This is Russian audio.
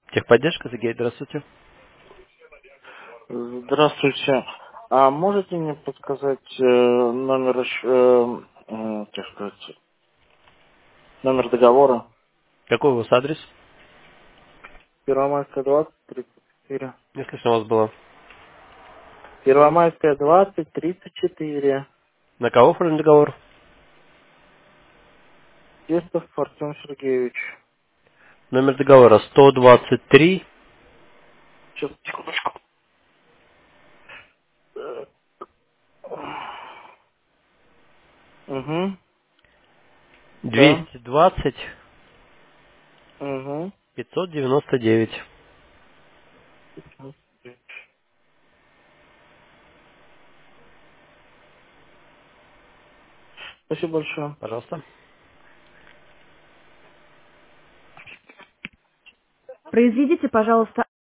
Техподдержка, Сергей, здравствуйте. Здравствуйте. А можете мне подсказать номер, как сказать, номер договора? Какой у вас адрес? Первомайская 20, 34. Не слышно вас было. Первомайская 20, 34. На кого оформлен договор? Тестов Артем Сергеевич. Номер договора 123 Сейчас, секундочку. Угу. Да. 220 Угу. 599. Спасибо большое. Пожалуйста. Произведите, пожалуйста,